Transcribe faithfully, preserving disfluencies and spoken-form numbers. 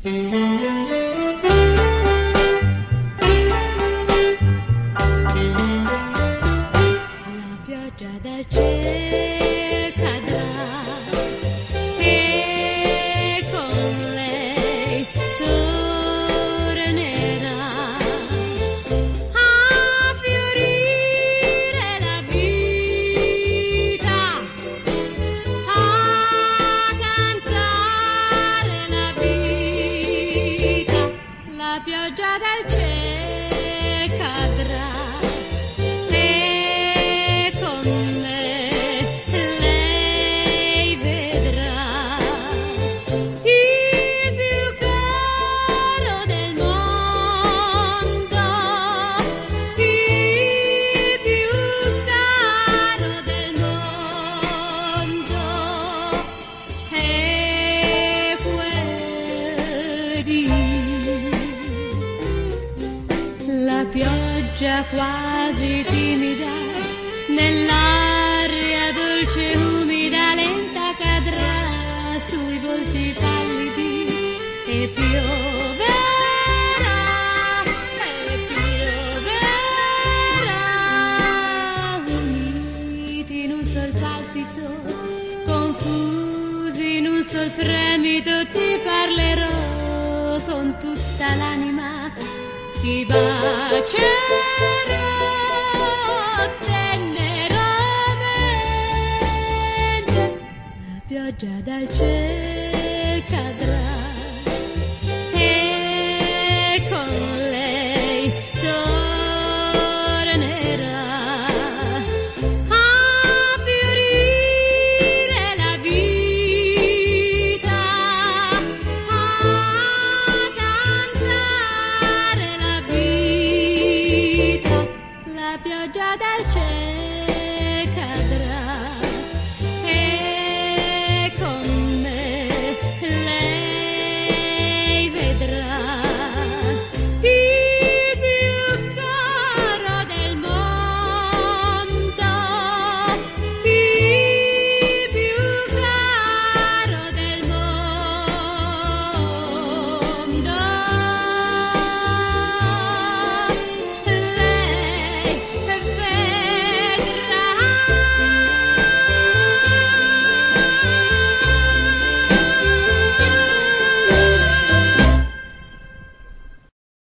pioggia dal cielo cadrà e con lei tornerà a fiorire la vita, a cantare la vita. La pioggia dal cielo cadrà quasi timida, nell'aria dolce umida, lenta cadrà sui volti pallidi e pioverà, e pioverà, uniti in un sol palpito, confusi in un sol fremito, ti parlerò con tutta l'anima, ti bacerò teneramente. La pioggia dal cielo cadrà